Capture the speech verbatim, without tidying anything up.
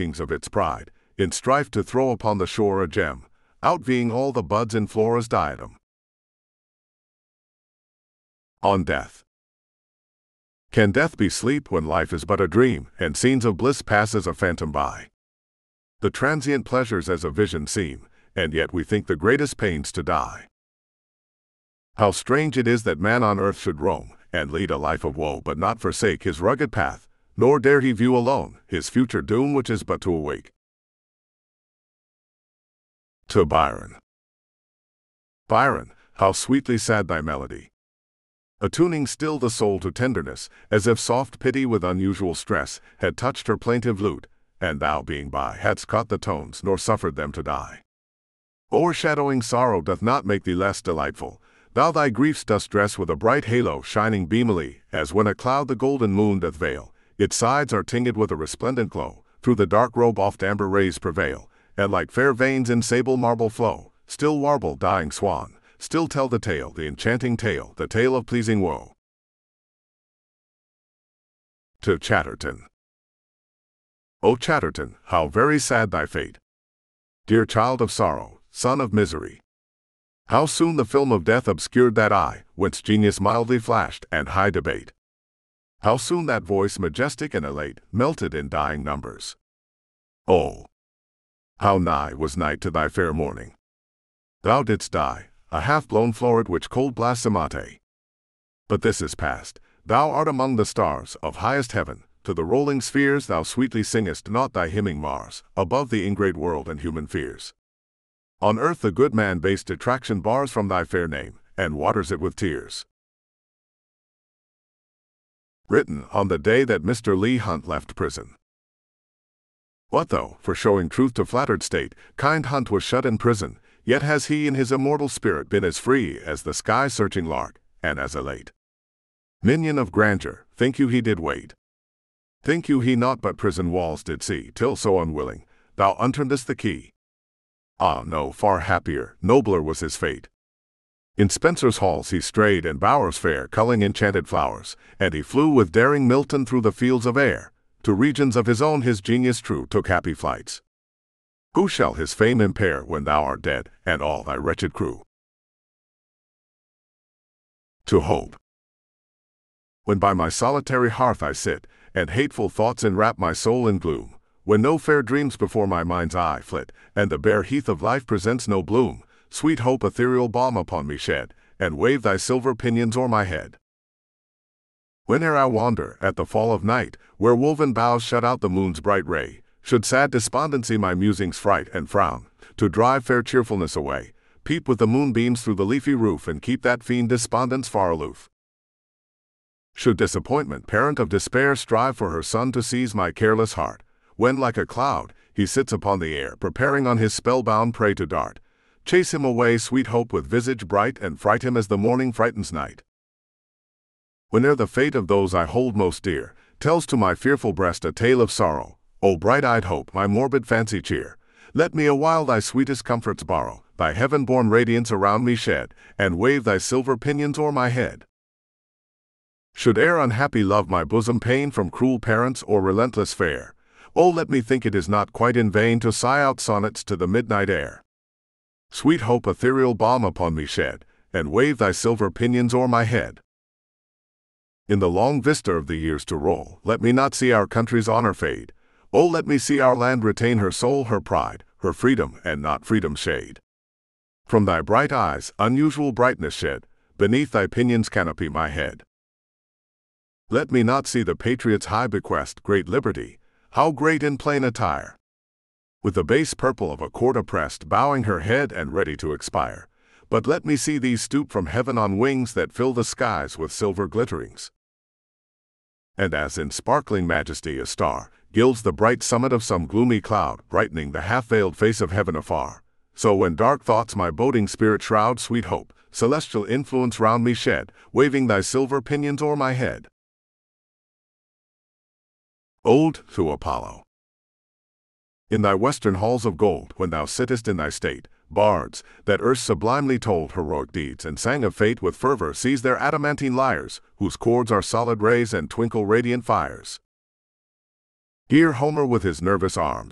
wings of its pride, in strife to throw upon the shore a gem, outvying all the buds in Flora's diadem. On death. Can death be sleep when life is but a dream, and scenes of bliss pass as a phantom by? The transient pleasures as a vision seem, and yet we think the greatest pains to die. How strange it is that man on earth should roam, and lead a life of woe, but not forsake his rugged path, nor dare he view alone his future doom, which is but to awake. To Byron. Byron, how sweetly sad thy melody, attuning still the soul to tenderness, as if soft pity with unusual stress had touched her plaintive lute, and thou being by hadst caught the tones, nor suffered them to die. O'ershadowing sorrow doth not make thee less delightful, thou thy griefs dost dress with a bright halo shining beamily, as when a cloud the golden moon doth veil, its sides are tinged with a resplendent glow, through the dark robe oft amber rays prevail, and like fair veins in sable marble flow, still warble dying swan, still tell the tale, the enchanting tale, the tale of pleasing woe. To Chatterton. O Chatterton, how very sad thy fate, dear child of sorrow, son of misery! How soon the film of death obscured that eye, whence genius mildly flashed, and high debate! How soon that voice, majestic and elate, melted in dying numbers! Oh, how nigh was night to thy fair morning! Thou didst die, a half-blown floret which cold blasphemate. But this is past, thou art among the stars of highest heaven, to the rolling spheres thou sweetly singest, not thy hymning mars, above the ingrate world and human fears. On earth the good man base detraction bars from thy fair name, and waters it with tears. Written on the day that Mister Leigh Hunt left prison. What though, for showing truth to flattered state, kind Hunt was shut in prison, yet has he in his immortal spirit been as free as the sky-searching lark, and as elate. Minion of grandeur, think you he did wait? Think you he naught but prison walls did see, till so unwilling, thou unturnedst the key? Ah no, far happier, nobler was his fate. In Spenser's halls he strayed, and bowers fair culling enchanted flowers, and he flew with daring Milton through the fields of air, to regions of his own his genius true took happy flights. Who shall his fame impair when thou art dead, and all thy wretched crew? To Hope. When by my solitary hearth I sit, and hateful thoughts enwrap my soul in gloom, when no fair dreams before my mind's eye flit, and the bare heath of life presents no bloom, sweet Hope, ethereal balm upon me shed, and wave thy silver pinions o'er my head. Whene'er I wander, at the fall of night, where woven boughs shut out the moon's bright ray, should sad despondency my musings fright and frown, to drive fair cheerfulness away, peep with the moonbeams through the leafy roof, and keep that fiend despondence far aloof. Should disappointment, parent of despair, strive for her son to seize my careless heart, when like a cloud he sits upon the air, preparing on his spellbound prey to dart, chase him away, sweet Hope, with visage bright, and fright him as the morning frightens night. Whene'er the fate of those I hold most dear tells to my fearful breast a tale of sorrow, O bright-eyed Hope, my morbid fancy cheer, let me awhile thy sweetest comforts borrow, thy heaven-born radiance around me shed, and wave thy silver pinions o'er my head. Should e'er unhappy love my bosom pain from cruel parents or relentless fare, oh let me think it is not quite in vain to sigh out sonnets to the midnight air. Sweet Hope, ethereal balm upon me shed, and wave thy silver pinions o'er my head. In the long vista of the years to roll, let me not see our country's honor fade. Oh, let me see our land retain her soul, her pride, her freedom, and not freedom's shade. From thy bright eyes, unusual brightness shed, beneath thy pinions canopy my head. Let me not see the patriot's high bequest, great liberty, how great in plain attire, with the base purple of a court oppressed, bowing her head and ready to expire. But let me see thee stoop from heaven on wings that fill the skies with silver glitterings. And as in sparkling majesty a star gilds the bright summit of some gloomy cloud, brightening the half-veiled face of heaven afar, so when dark thoughts my boding spirit shroud, sweet Hope, celestial influence round me shed, waving thy silver pinions o'er my head. Ode to Apollo. In thy western halls of gold, when thou sittest in thy state, bards, that erst sublimely told heroic deeds and sang of fate with fervor, seize their adamantine lyres, whose chords are solid rays and twinkle radiant fires. Hear Homer with his nervous arms